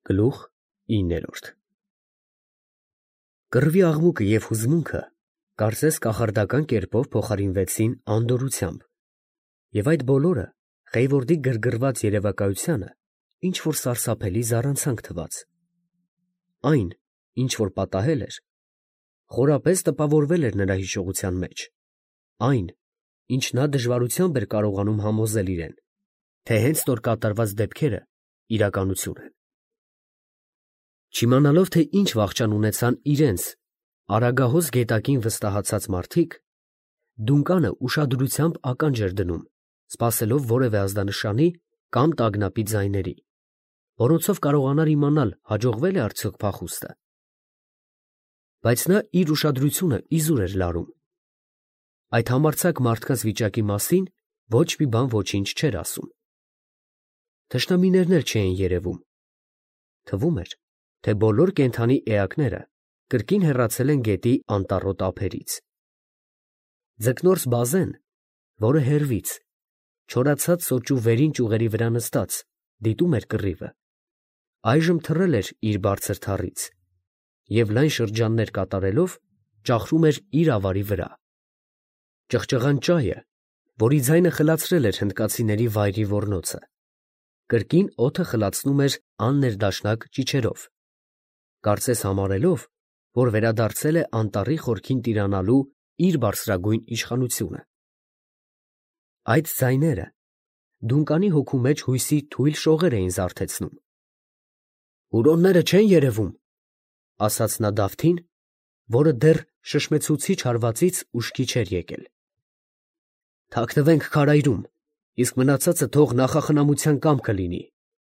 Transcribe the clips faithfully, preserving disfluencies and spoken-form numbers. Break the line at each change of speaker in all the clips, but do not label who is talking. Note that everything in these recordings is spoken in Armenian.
Գլուխ իններորդ Կռվի աղմուկը և հուզմունքը կարծես կախարդական կերպով փոխարինվեցին անդորրությամբ, և այդ բոլորը Խեյվորդի գրգռված երևակայությանը ինչ-որ սարսափելի զառանցանք թվաց. այն, ինչ որ պատահել էր, խորապես տպավորվել էր նրա հիշողության մեջ, այն, ինչ նա դժվարությամբ էր կարողանում համոզել իրեն, թե հենց նոր կատարված դեպքերը իրականություն են։ Չիմանալով, թե ինչ վախճան ունեցան իրենց արագահոս գետակին վստահացած մարդիկ, Դունկանը ուշադրությամբ ականջ էր դնում, սպասելով որևէ ազդանշանի կամ տագնապի ձայների, որոնցով կարողանար իմանալ հաջողվե՞լ է արդյոք փախուստը։ Բայց նա իր ուշադրությունը իզուր էր լարում. այդ համարձակ մարդկանց վիճակի մասին ոչ մի բան ոչինչ չէր ասում։ Թշնամիներն էլ չէին երևում։ Թվում էր, թե բոլոր կենդանի էակները կրկին հեռացել են գետի անտառոտ ափերից։ Ձկնորս Բազեն, որը հեռվից, չորացած սոճու վերին ճյուղերի վրա նստած, դիտում էր կռիվը, այժմ թռել էր իր բարձր թառից և լայն շրջաններ կատարելով ճախրում էր իր ավարի վրա։ Ճղճղան ճայը, որի ձայնը խլացրել էր հնդկացիների վայրի ոռնոցը, կրկին օդը խլացնում էր աններդաշնակ ճիչերով, կարծես համարելով, որ վերադարձել է անտառի խորքին տիրանալու իր բարձրագույն իշխանությունը։ Այդ ձայները Դունկանի հոգու մեջ հույսի թույլ շողեր էին զարթեցնում։ «Հուրոնները չեն երևում», ֊ ասաց նա Դավթին, որը դեռ շշմեցուցիչ հարվածից ուշքի չէր եկել։ «Թաքնվենք քարայրում, իսկ մնացածը թող նախախնամության կամքը լինի»։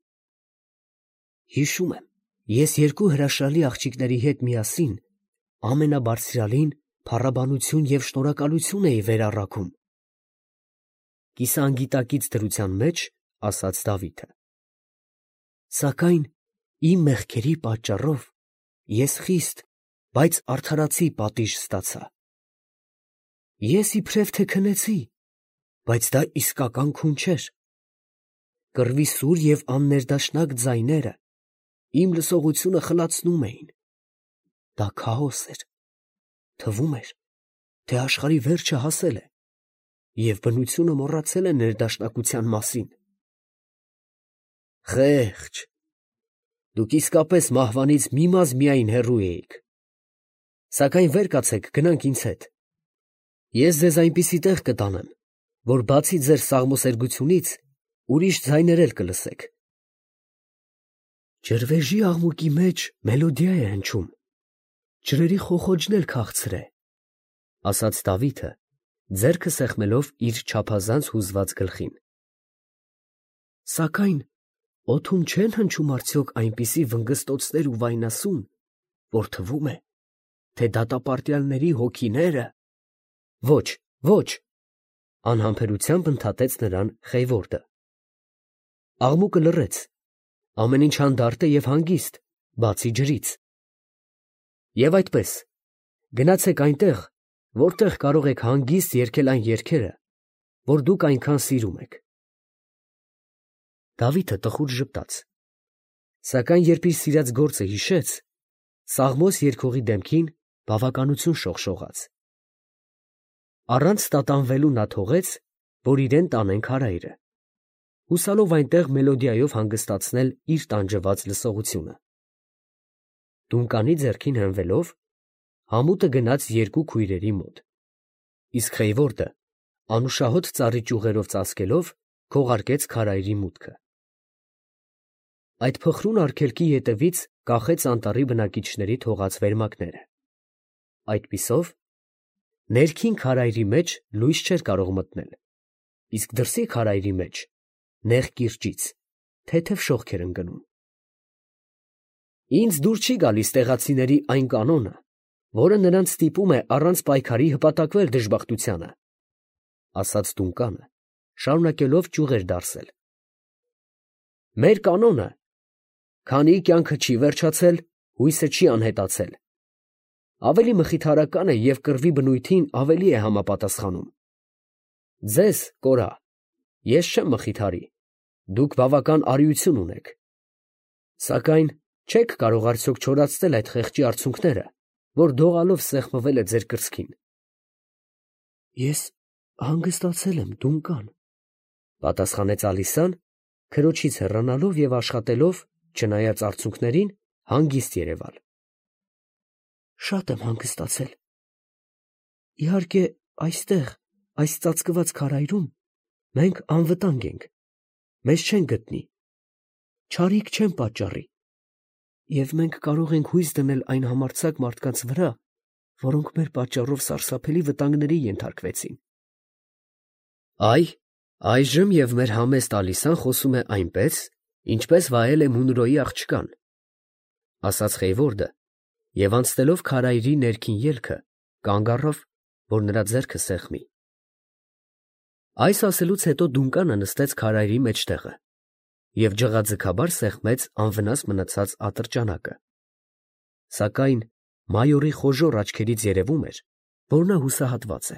Հիշում եմ, ես երկու հրաշալի աղջիկների հետ միասին ամենաբարձրալին փառաբանություն և շնորհակալություն էի վերառաքում, ֊ կիսաանգիտակից դրության մեջ ասաց Դավիթը։ Սակայն իմ մեղքերի պատճառով ես խիստ, բայց արդարացի պատիժ ստացա։ Ես իբրև թե քնեցի, բայց դա իսկական քուն չէր։ Կռվի սուր և աններդաշնակ ձայները իմ լսողությունը խլացնում էին։ Դա քաոս էր։ Թվում էր, թե աշխարհի վերջը հասել է, և բնությունը մոռացել է ներդաշնակության մասին։ Խեղճ, դուք իսկապես մահվանից միմազ միայն հեռու էիք։ Սակայն վեր կացեք, գնանք ինձ հետ։ Ես ձեզ այնպիսի տեղ կտանեմ, որ բացի ձեր սաղմոսերգությունից ուրիշ ձայներ էլ կլսեք։ Ջրվեժի աղմուկի մեջ մելոդիա է հնչում, ջրերի խոխոջն էլ քաղցր է, ֊ ասաց Դավիթը, ձեռքը սեղմելով իր չափազանց հուզված գլխին։ Սակայն օդում չե՞ն հնչում արդյոք այնպիսի վնգստոցներ ու վայնասուն, որ թվում է, թե դատապարտյալների հոգիները… Ոչ, ոչ, ֊ անհամբերությամբ ընդհատեց նրան Խեյվորդը։ Աղմուկը լռեց, ամեն ինչ հանդարտ է և հանգիստ, բացի ջրից։ Եվ այդպես, գնացեք այնտեղ, որտեղ կարող եք հանգիստ երգել այն երգերը, որ դուք այնքան սիրում եք։ Դավիթը տխուր ժպտաց, սակայն երբ իր սիրած գործը հիշեց, սաղմոս երգողի դեմքին բավականություն շողշողաց։ Առանց տատանվելու նա թողեց, որ իրեն տանեն քարայրը, հուսալով այնտեղ մելոդիայով հանգստացնել իր տանջված լսողությունը։ Դունկանի ձեռքին հենվելով, համուտը գնաց երկու քույրերի մոտ, իսկ Խեյվորդը անուշահոտ ծառի ճյուղերով ծածկելով քողարկեց քարայրի մուտքը։ Այդ փխրուն արգելքի ետևից կախեց անտառի բնակիչների թողած վերմակները։ Այդպիսով ներքին քարայրի մեջ լույս չէր կարող մտնել, իսկ դրսի քարայրի մեջ, նեղ կիրճից, թեթև շողք էր ընկնում։ Ինձ դուր չի գալիս տեղացիների այն կանոնը, որը նրանց ստիպում է առանց պայքարի հպատակվել դժբախտությանը, ֊ ասաց Դունկանը, շարունակելով ճյուղեր դարսել։ Մեր կանոնը, քանի կյանքը չի վերջացել, հույսը չի անհետացել, ավելի մխիթարական է և կռվի բնույթին ավելի է համապատասխանում։ Ձեզ, կորա, ես չեմ մխիթարի, դուք բավական արիություն ունեք, սակայն Չեք կարող արդյոք չորացնել այդ խեղճի արցունքները, որ դողալով սեղմվել է ձեր կրծքին։ Ես հանգստացել եմ, Դունկան, պատասխանեց Ալիսան, քրոջից հեռանալով և աշխատելով, չնայած արցունքներին, հանգիստ երևալ։ Շատ եմ հանգստացել։ Իհարկե, այստեղ, այս ծածկված քարայրում, մենք անվտանգ ենք, մեզ չեն գտնի, չարիք չեն պատճառի, և մենք կարող ենք հույս դնել այն համարձակ մարդկանց վրա, որոնք մեր պատճառով սարսափելի վտանգների ենթարկվեցին։ Այ, այժմ և մեր համեստ Ալիսան խոսում է այնպես, ինչպես վայել է Մունրոյի աղջկան, ասաց Խեյվորդը, և անցնելով քարայրի ներքին ելքը, կանգ առավ, որ նրա ձեռքը սեղմի։ Այս ասելուց հետո Դունկանը նստեց քարայրի մեջտեղը և ջղաձգաբար սեղմեց անվնաս մնացած ատրճանակը, սակայն մայորի խոժոռ աչքերից երևում էր, որ նա հուսահատված է։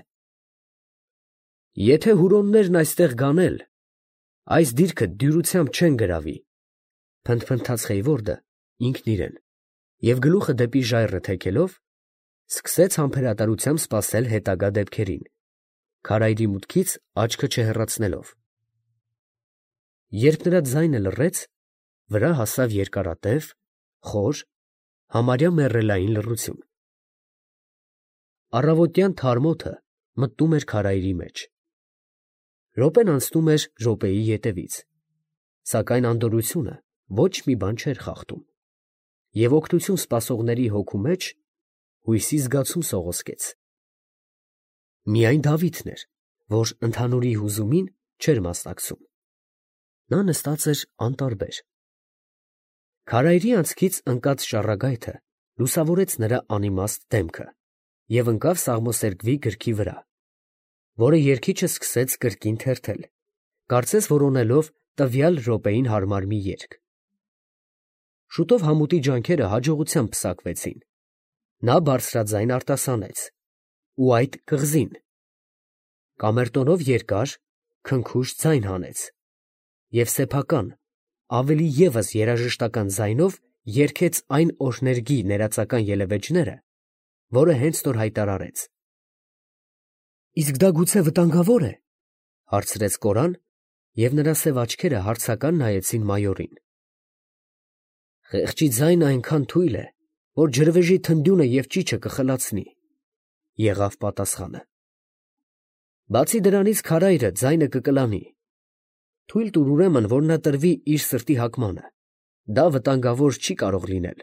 Եթե հուրոններն այստեղ գանել, այս դիրքը դյուրությամբ չեն գրավի, փնթփնթաց Խեյվորդը ինքն իրեն և գլուխը դեպի ժայռը թեքելով, սկսեց համբերատարությամբ սպասել հետագա դեպքերին, քարայրի մուտքից աչքը չհեռացնելով։ Երբ նրա ձայնը լռեց, վրա հասավ երկարատև, խոր, համարյա մեռելային լռություն։ Առավոտյան թարմ օդը մտնում էր քարայրի մեջ։ Րոպեն անցնում էր րոպեի ետևից, սակայն անդորրությունը ոչ մի բան չէր խախտում, և օգնություն սպասողների հոգու մեջ հույսի զգացում սողոսկեց։ Միայն Դավիթն էր, որ ընդհանուրի հուզումին չէր մասնակցում։ Նա նստած էր անտարբեր։ Քարայրի անցքից ընկած շառագայթը լուսավորեց նրա անիմաստ դեմքը և ընկավ սաղմոսերկվի գրքի վրա, որը երգիչը սկսեց կրկին թերթել, կարծես որոնելով տվյալ րոպեին հարմար մի երգ։ Շուտով համուտի ջանքերը հաջողությամբ պսակվեցին։ Նա բարձրաձայն արտասանեց. ու այդ կղզին։ Կամերտոնով երկար, քնքուշ ձայն հանեց և սեփական, ավելի ևս երաժշտական ձայնով երգեց այն օրհներգի ներածական ելևէջները, որը հենց նոր հայտարարեց։ Իսկ դա գուցե վտանգավոր է, ֊ հարցրեց Կորան, և նրա սև աչքերը հարցական նայեցին մայորին։ Խեղճի ձայնը այնքան թույլ է, որ ջրվեժի թնդյունը և ճիչը կխլացնի, ֊ եղավ պատասխանը։ Բացի դրանից քարայրը ձայնը կկլանի։ Թույլ տուր ուրեմն, որ նա տրվի իր սրտի հակմանը, դա վտանգավոր չի կարող լինել։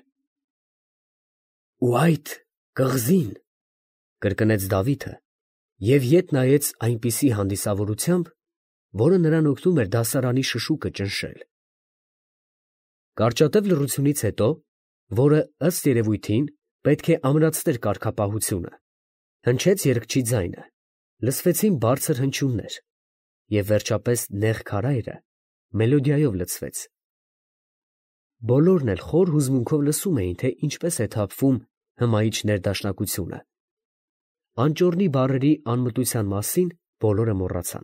Ու այդ կղզին, ֊ կրկնեց Դավիթը և ետ նայեց այնպիսի հանդիսավորությամբ, որը նրան օգնում էր դասարանի շշուկը ճնշել։ Կարճատև լռությունից հետո, որը, ըստ երևույթին, պետք է ամրացներ կարգապահությունը, հնչեց երգչի ձայնը, լսվեցին բարձր հնչյուններ, և վերջապես նեղ քարայրը մելոդիայով լցվեց։ Բոլորն էլ խոր հուզմունքով լսում էին, թե ինչպես է թափվում հմայիչ ներդաշնակությունը։ Անճոռնի բառերի անմտության մասին բոլորը մոռացան։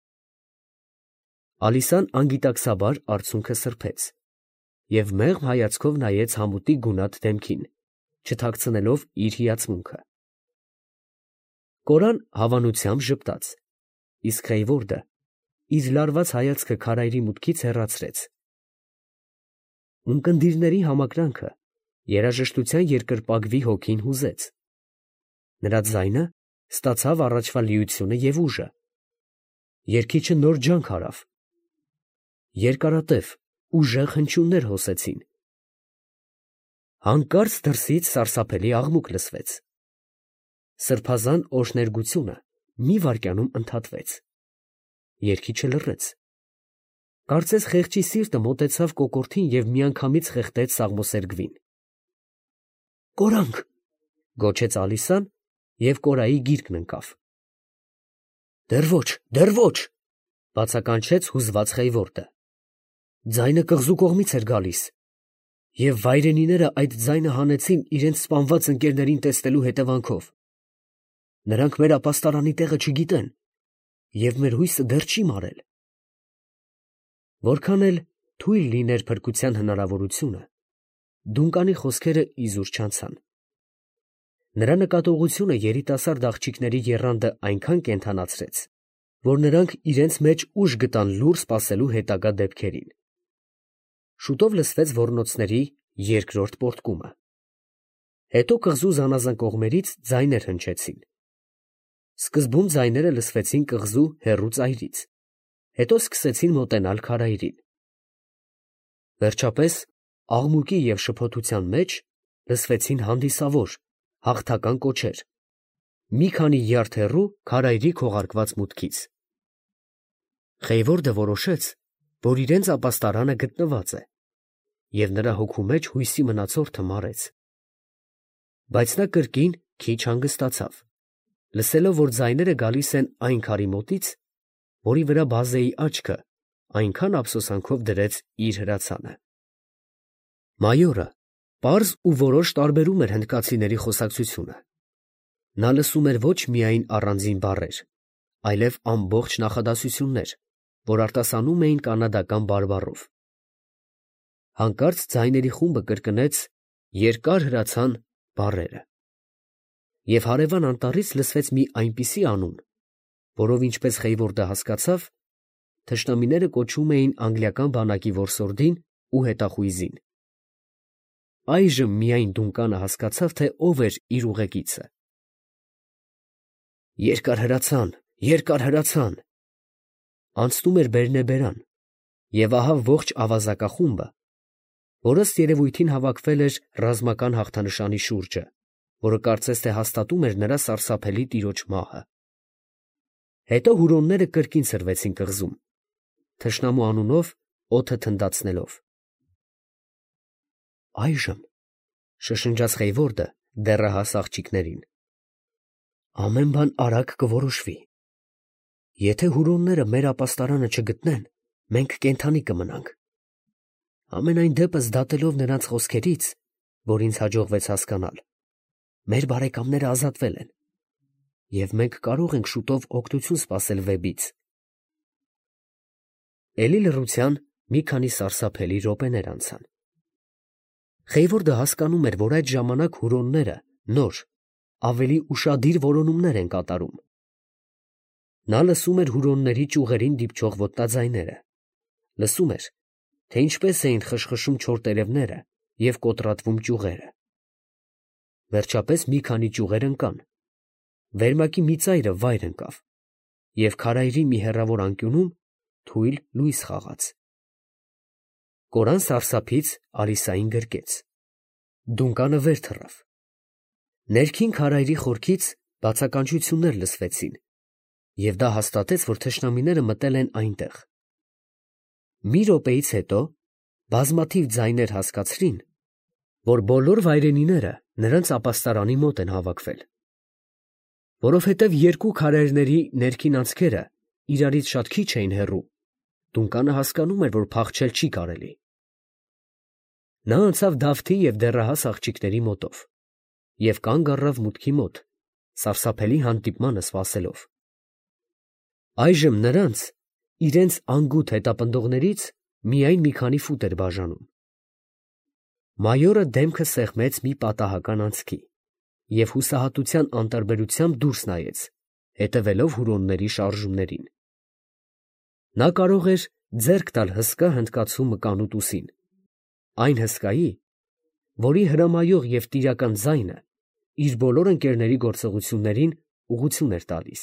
Ալիսան անգիտակցաբար արցունքը սրբեց և մեղմ հայացքով նայեց համուտի գունատ դեմքին, չթաքցնելով իր հիացմունքը։ Կորան հավանությամբ ժպտաց, իսկ Խեյվորդը իր լարված հայացքը քարայրի մուտքից հեռացրեց։ Ունկնդիրների համակրանքը երաժշտության երկրպագվի հոգին հուզեց։ Նրա ձայնը ստացավ առաջվա լիությունը և ուժը։ Երգիչը նոր ջանք արավ։ Երկարատև, ուժեղ հնչյուններ հոսեցին։ Հանկարծ դրսից սարսափելի աղմուկ լսվեց։ Սրբազան օրհներգությունը մի վայրկյանում ընդհատվեց։ Երգիչը լռեց։ Կարծես խեղճի սիրտը մոտեցավ կոկորդին և միանգամից խեղդեց սաղմոսերկվին։ Կորանք, ֊ գոչեց Ալիսան և կորայի գիրկն ընկավ։ Դեռ ոչ, դեռ ոչ, ֊ բացականչեց հուզված Խեյվորդը։ Ձայնը կղզու կողմից էր գալիս, և վայրենիները այդ ձայնը հանեցին իրենց սպանված ընկերներին տեսնելու հետևանքով։ Նրանք մեր ապաստարանի տեղը չգիտեն, և մեր հույսը դեռ չի մարել։ Որքան էլ թույլ լիներ փրկության հնարավորությունը, Դունկանի խոսքերը իզուր չանցան։ Նրա նկատողությունը երիտասարդ աղջիկների եռանդը այնքան կենդանացրեց, որ նրանք իրենց մեջ ուժ գտան լուր սպասելու հետագա դեպքերին։ Շուտով լսվեց ոռնոցների երկրորդ պոռթկումը։ Հետո կղզու զանազան կողմերից ձայներ հնչեցին։ Սկզբում ձայները լսվեցին կղզու հեռու ծայրից, հետո սկսեցին մոտենալ քարայրին։ Վերջապես աղմուկի և շփոթության մեջ լսվեցին հանդիսավոր, հաղթական կոչեր, մի քանի յարդ հեռու քարայրի քողարկված մուտքից։ Խեյվորդը որոշեց, որ իրենց ապաստարանը գտնված է, և նրա հոգու մեջ հույսի մնացորդը մարեց։ Բայց նա կրկին քիչ հանգստացավ, լսելով, որ ձայները գալիս են այն քարի մոտից, որի վրա բազեի աչքը այնքան ափսոսանքով դրեց իր հրացանը։ Մայորը պարզ ու որոշ տարբերում էր հնդկացիների խոսակցությունը։ Նա լսում էր ոչ միայն առանձին բառեր, այլև ամբողջ նախադասություններ, որ արտասանում էին կանադական բարբառով։ Հանկարծ ձայների խումբը կրկնեց երկար հրացան բառերը, և հարևան անտառից լսվեց մի այնպիսի անուն, որով, ինչպես Խեյվորդը հասկացավ, թշնամիները կոչում էին անգլիական բանակի որսորդին ու հետախույզին։ Այժմ միայն Դունկանը հասկացավ, թե ով էր իր ուղեկիցը։ Երկար հրացան, երկար հրացան… Անցնում էր բերնեբերան, և ահա ողջ ավազակախումբը, որ ըստ երևույթին հավաքվել էր ռազմական հաղթանշանի շուրջը, որը կարծես թե հաստատում էր նրա սարսափելի տիրոջ մահը։ Հետո հուրոնները կրկին սրվեցին կղզում, թշնամու անունով օդը թնդացնելով։ Այժմ, շշնջաց Խեյվորդը դեռահաս աղջիկներին, ամեն բան արագ կորոշվի։ Եթե հուրոնները մեր ապաստարանը չգտնեն, մենք կենդանի կմնանք։ Համենայն դեպս դատելով նրանց խոսքերից, որ ինձ հաջողվեց հասկանալ, մեր բարեկամները ազատվել են, և մենք կարող ենք շուտով օգնություն սպասել վեպից։ Էլի լռության մի քանի սարսափելի րոպեներ անցան։ Խեյվորդը հասկանում էր, որ այդ ժամանակ հուրոնները նոր, ավելի ուշադիր որոնումներ են կատարում։ Նա լսում էր հուրոնների ճյուղերին դիպչող ոտնաձայները, լսում էր, թե ինչպես էին խշխշում չոր տերևները և կոտրատվում ճյուղերը։ Վերջապես մի քանի ճյուղեր ընկան, վերմակի մի ծայրը վայր ընկավ, և քարայրի մի հեռավոր անկյունում թույլ լույս խաղաց։ Կորան սարսափից Ալիսային գրկեց։ Դունկանը վեր թռավ։ Ներքին քարայրի խորքից բացականչություններ լսվեցին, և դա հաստատեց, որ թշնամիները մտել են այնտեղ։ Մի րոպեից հետո բազմաթիվ ձայներ հասկացրին, որ բոլոր վայրենիները նրանց ապաստարանի մոտ են հավաքվել։ Որովհետև երկու քարայրների ներքին անցքերը իրարից շատ քիչ էին հեռու, Դունկանը հասկանում էր, որ փախչել չի կարելի։ Նա անցավ Դավթի և դեռահաս աղջիկների մոտով և կանգ առավ մուտքի մոտ, սարսափելի հանդիպմանը սպասելով։ Այժմ նրանց, իրենց անգութ հետապնդողներից, միայն մի քանի ֆուտ էր բաժանում։ Մայորը դեմքը սեղմեց մի պատահական անցքի և հուսահատության անտարբերությամբ դուրս նայեց, հետևելով հուրոնների շարժումներին։ Նա կարող էր ձեռք տալ հսկա հնդկացու մկանուտ ուսին, այն հսկայի, որի հրամայող և տիրական ձայնը իր բոլոր ընկերների գործողություններին ուղղություն էր տալիս։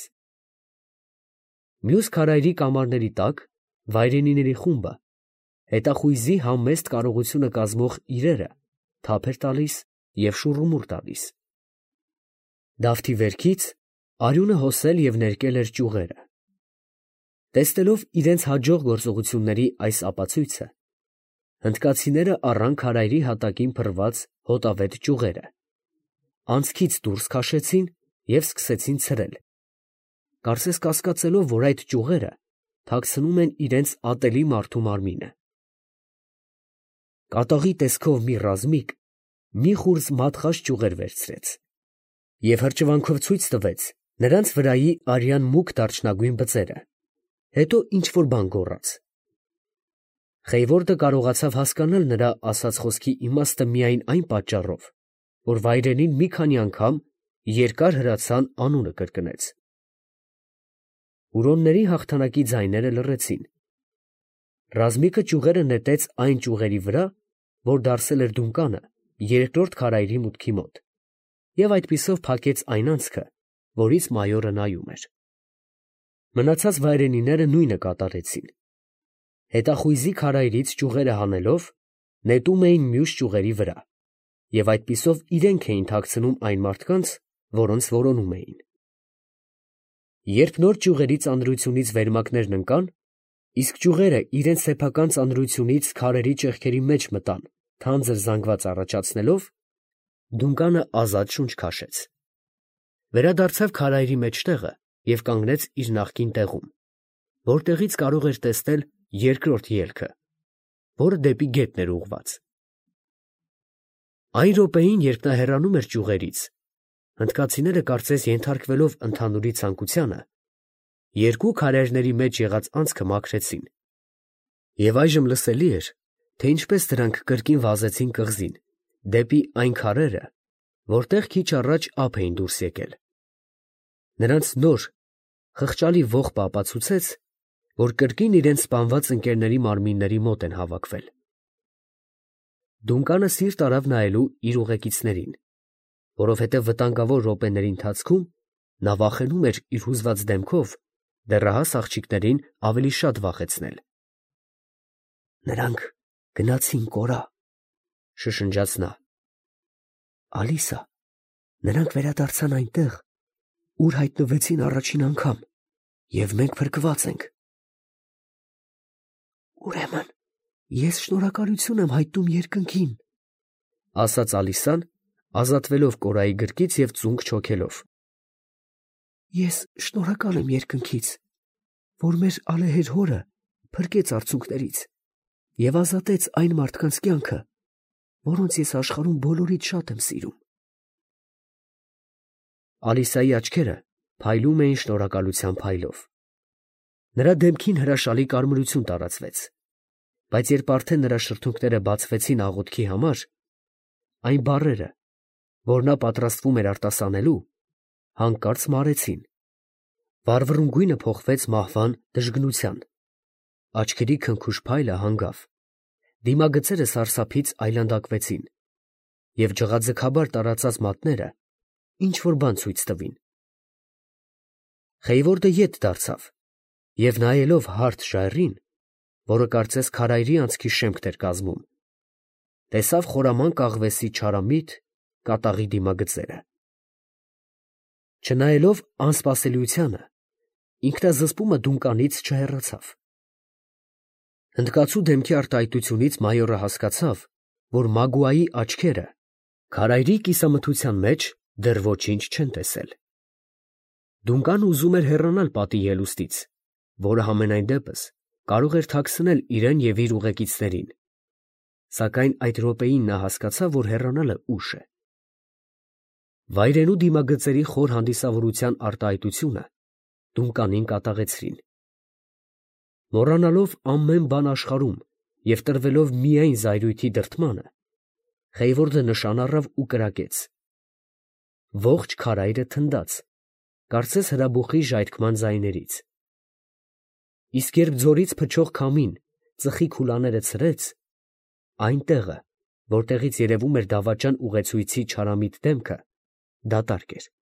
Մյուս քարայրի կամարների տակ վայրենիների խումբը, հետախույզի համեստ կարողությունը կազմող իրերը, թափ էր տալիս և շուռումուռ տալիս։ Դավթի վերքից արյունը հոսել և ներկել էր ճյուղերը։ Տեսնելով իրենց հաջող գործողությունների այս ապացույցը, հնդկացիները առան քարայրի հատակին փռված հոտավետ ճյուղերը, անցքից դուրս քաշեցին և սկսեցին ցրել, կարծես կասկածելով, որ այդ ճյուղերը թաքցնում են իրենց ատելի մարդու մարմինը։ Կատաղի տեսքով մի ռազմիկ մի խուրձ մատղաշ ճյուղեր վերցրեց և հրճվանքով ցույց տվեց նրանց վրայի արյան մուգ դարչնագույն բծերը, հետո ինչ֊որ բան գոռաց։ Խեյվորդը կարողացավ հասկանալ նրա ասած խոսքի իմաստը միայն այն պատճառով, որ վայրենին մի քանի անգամ երկար հրացան անունը կրկնեց։ Հուրոնների հաղթանակի ձայները լռեցին։ Ռազմիկը ճյուղերը նետեց այն ճյուղերի վրա, որ դարսել էր դունկանը երկրորդ քարայրի մուտքի մոտ, և այդպիսով փակեց այն անցքը, որից մայորը նայում էր։ Մնացած վայրենիները նույնը կատարեցին։ Հետախույզի քարայրից ճյուղերը հանելով, նետում էին մյուս ճյուղերի վրա, և այդպիսով իրենք էին թաքցնում այն մարդկանց, որոնց որոնում էին։ Երբ նոր ճյուղերի ծանրությունից վերմակներն ընկան, իսկ ճյուղերը իրենց սեփական ծանրությունից քարերի ճեղքերի մեջ մտան, թանձր զանգված առաջացնելով, դունկանը ազատ շունչ քաշեց։ Վերադարձավ քարայրի մեջտեղը և կանգնեց իր նախկին տեղում, որտեղից կարող էր տեսնել երկրորդ ելքը, որը դեպի գետն էր ուղղված։ Այն րոպեին, երբ նա հեռանում էր ճյուղերից, հնդկացիները կարծես ենթարկվելով ընդհանուրի ցանկությանը, երկու քարայրների մեջ եղած անցքը մաքրեցին, և այժմ լսելի էր, թե ինչպես դրանք կրկին վազեցին կղզին, դեպի այն քարերը, որտեղ քիչ առաջ ափ էին դուրս եկել։ Նրանց նոր, խղճալի ողբը ապացուցեց, որ կրկին իրենց սպանված ընկերների մարմինների մոտ են հավաքվել։ Դունկանը սիրտ արավ նայելու իր ուղեկիցներին, որովհետև վտանգավոր րոպեների ընթացքում նա վախենում էր իր հուզված դեմքով դեռահաս աղջիկներին ավելի շատ վախեցնել։ «Նրանք գնացին, կորա», շշնջաց նա։ «Ալիսա, նրանք վերադարձան այնտեղ, ուր հայտնվեցին առաջին անգամ, և մենք փրկված ենք»։ «Ուրեմն ես շնորհակալություն եմ հայտնում երկնքին», ասաց Ալիսան, ազատվելով կորայի գրկից և ծունկ չոքելով։ «Ես շնորհակալ եմ երկնքից, որ մեր ալեհեր հորը փրկեց արցունքներից և ազատեց այն մարդկանց կյանքը, որոնց ես աշխարհում բոլորից շատ եմ սիրում»։ Ալիսայի աչքերը փայլում էին շնորհակալության փայլով։ Նրա դեմքին հրաշալի կարմրություն տարածվեց, բայց երբ արդեն նրա շրթունքները բացվեցին աղոթքի համար, այն բառերը, որ նա պատրաստվում էր արտասանելու, հանկարծ մարեցին, վառվռուն գույնը փոխվեց մահվան դժգնության, աչքերի քնքուշ փայլը հանգավ, դիմագծերը սարսափից այլանդակվեցին, և ջղաձգաբար տարածած մատները ինչ֊որ բան ցույց տվին։ Խեյվորդը ետ դարձավ և, նայելով հարթ ժայռին, որը կարծես քարայրի անցքի շեմքն էր կազմում, տեսավ խորամանկ աղվեսի չարամիտ, կատաղի դիմագծերը։ Չնայելով անսպասելիությանը, ինքնազսպումը դունկանից չհեռացավ։ Հնդկացու դեմքի արտահայտությունից մայորը հասկացավ, որ Մագուայի աչքերը քարայրի կիսամթության մեջ դեռ ոչինչ չեն տեսել։ Դունկանը ուզում էր հեռանալ պատի ելուստից, որը համենայն դեպս կարող էր թաքցնել իրեն և իր ուղեկիցներին, սակայն այդ րոպեին նա հասկացավ, որ հեռանալը ուշ է։ Վայրենու դիմագծերի խոր հանդիսավորության արտահայտությունը դունկանին կատաղեցրին։ Մոռանալով ամեն բան աշխարհում և տրվելով միայն զայրույթի դրդմանը, Խեյվորդը նշան առավ ու կրակեց։ Ողջ քարայրը թնդաց, կարծես հրաբուխի ժայթքման ձայներից։ Իսկ երբ ձորից փչող քամին ծխի քուլաները ցրեց, այն տեղը, որտեղից երևում էր դավաճան ուղեցույցի չարամիտ դեմքը, դատարկ էր։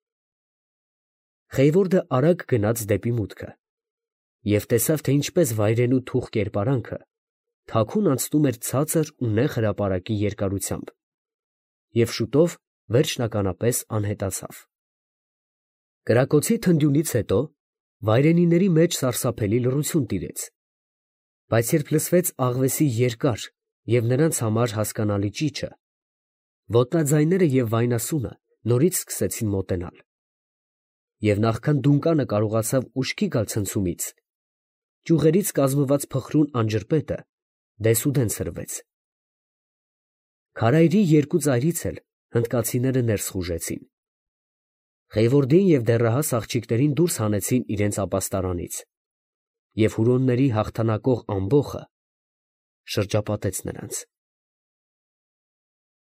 Խեյվորդը արագ գնաց դեպի մուտքը և տեսավ, թե ինչպես վայրենու թուխ կերպարանքը թաքուն անցնում էր ցածր ու նեղ հրապարակի երկարությամբ և շուտով վերջնականապես անհետացավ։ Կրակոցի թնդյունից հետո վայրենիների մեջ սարսափելի լռություն տիրեց, բայց երբ լսվեց աղվեսի երկար և նրանց համար հասկանալի ճիչը, ոտնաձայները և վայնասունը նորից սկսեցին մոտենալ, և նախքան դունկանը կարողացավ ուշքի գալ ցնցումից, ճյուղերից կազմված փխրուն անջրպետը դեսուդեն ցրվեց։ Քարայրի երկու ծայրից էլ հնդկացիները ներս խուժեցին։ Խեյվորդին և դեռահաս աղջիկներին դուրս հանեցին իրենց ապաստարանից, և հուրոնների հաղթանակող ամբոխը շրջապատեց նրանց։